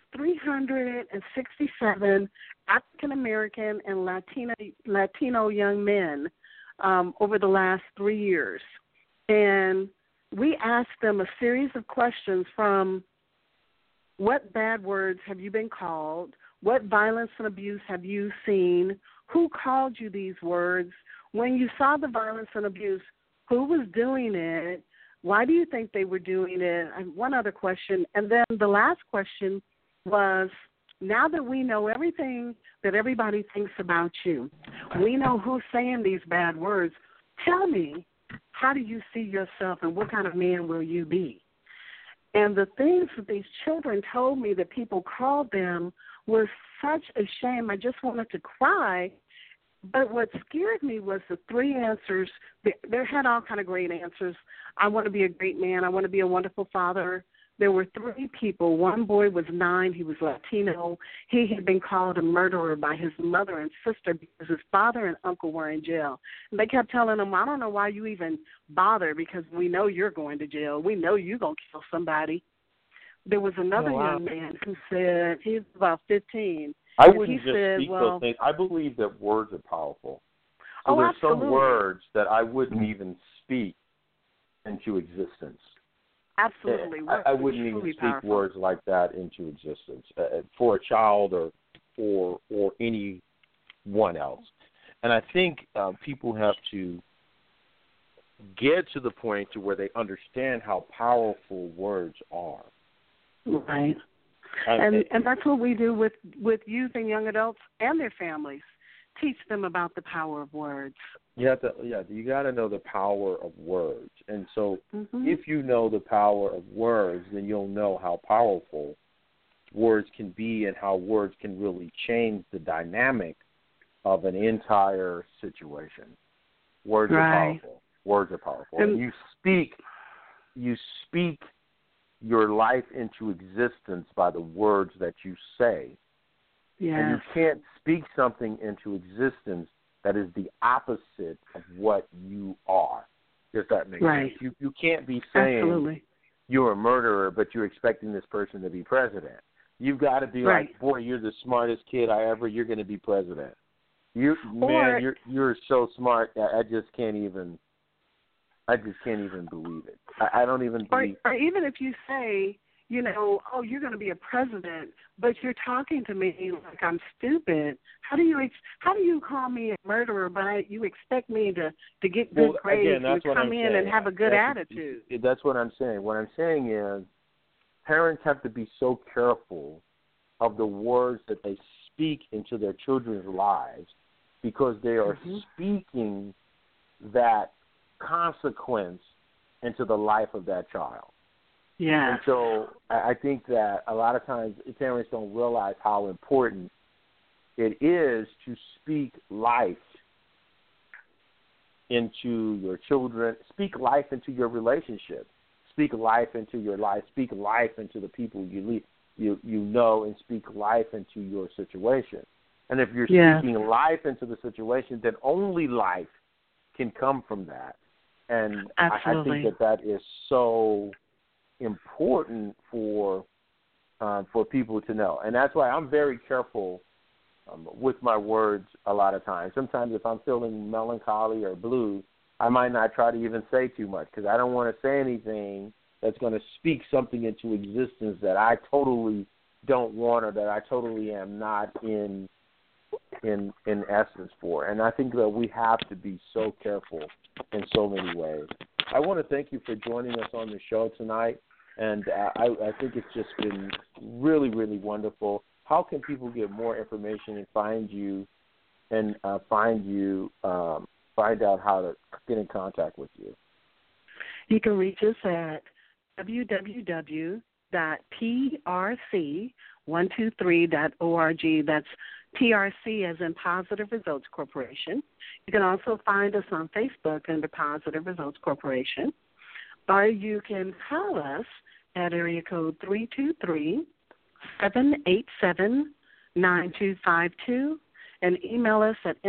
367 African-American and Latino young men over the last 3 years. And we asked them a series of questions from what bad words have you been called, what violence and abuse have you seen, who called you these words, when you saw the violence and abuse, who was doing it, why do you think they were doing it, and one other question. And then the last question was, now that we know everything that everybody thinks about you, we know who's saying these bad words, tell me, how do you see yourself and what kind of man will you be? And the things that these children told me that people called them was such a shame. I just wanted to cry. But what scared me was the 3 answers. They had all kind of great answers. I want to be a great man. I want to be a wonderful father. There were 3 people. One boy was 9. He was Latino. He had been called a murderer by his mother and sister because his father and uncle were in jail. And they kept telling him, I don't know why you even bother, because we know you're going to jail. We know you're going to kill somebody. There was another young man who said, he was about 15. I wouldn't just said, speak those things. I believe that words are powerful. So there's absolutely. some words that I wouldn't even speak into existence. Absolutely. I wouldn't even speak powerful. words like that into existence for a child or anyone else. And I think people have to get to the point to where they understand how powerful words are. Right. And that's what we do with youth and young adults and their families. Teach them about the power of words. You got to know the power of words. And so if you know the power of words, then you'll know how powerful words can be and how words can really change the dynamic of an entire situation. Words are powerful. Words are powerful. And you speak your life into existence by the words that you say. Yes. And you can't speak something into existence that is the opposite of what you are. Does that make sense? You can't be saying you're a murderer, but you're expecting this person to be president. You've got to be like, boy, you're the smartest kid you're going to be president. You're so smart. I just can't even believe it. I don't even believe. Or even if you say, you know, oh, you're going to be a president, but you're talking to me like I'm stupid. How do you call me a murderer, but you expect me to get good grades and come in and have a good attitude? That's what I'm saying. What I'm saying is parents have to be so careful of the words that they speak into their children's lives, because they are speaking that consequence into the life of that child. Yeah. And so I think that a lot of times parents don't realize how important it is to speak life into your children, speak life into your relationship, speak life into your life, speak life into the people you know, and speak life into your situation. And if you're speaking life into the situation, then only life can come from that. And I think that is so important for people to know. And that's why I'm very careful with my words a lot of times. Sometimes if I'm feeling melancholy or blue, I might not try to even say too much, because I don't want to say anything that's going to speak something into existence that I totally don't want, or that I totally am not in essence for. And I think that we have to be so careful in so many ways. I want to thank you for joining us on the show tonight, and I think it's just been really, really wonderful. How can people get more information and find out how to get in contact with you? You can reach us at www.prc123.org. That's PRC as in Positive Results Corporation. You can also find us on Facebook under Positive Results Corporation. Or you can call us at area code 323-787-9252 and email us at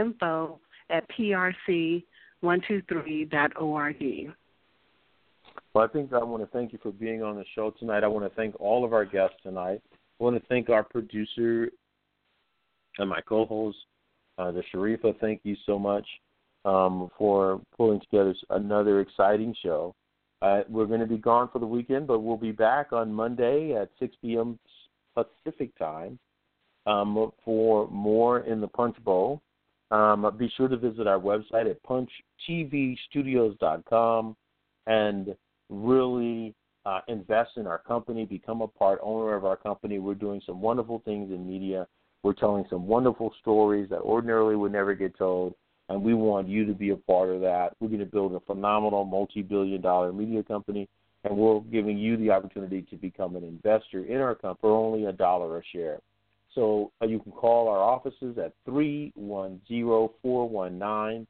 info@prc123.org. Well, I think I want to thank you for being on the show tonight. I want to thank all of our guests tonight. I want to thank our producer and my co-host, the Sharifa. Thank you so much for pulling together another exciting show. We're going to be gone for the weekend, but we'll be back on Monday at 6 p.m. Pacific time for more in the Punch Bowl. Be sure to visit our website at punchtvstudios.com and really invest in our company, become a part owner of our company. We're doing some wonderful things in media. We're telling some wonderful stories that ordinarily would never get told, and we want you to be a part of that. We're going to build a phenomenal multi-billion-dollar media company, and we're giving you the opportunity to become an investor in our company for only $1 a share. So you can call our offices at 310-419-5914,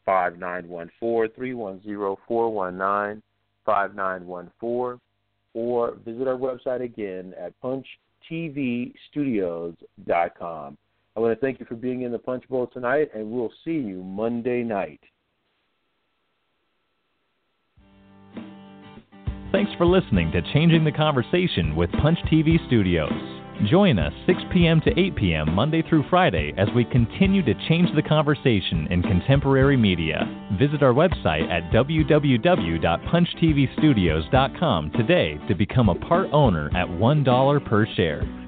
310-419-5914, or visit our website again at punchtvstudios.com. I want to thank you for being in the Punch Bowl tonight, and we'll see you Monday night. Thanks for listening to Changing the Conversation with Punch TV Studios. Join us 6 p.m. to 8 p.m. Monday through Friday as we continue to change the conversation in contemporary media. Visit our website at www.punchtvstudios.com today to become a part owner at $1 per share.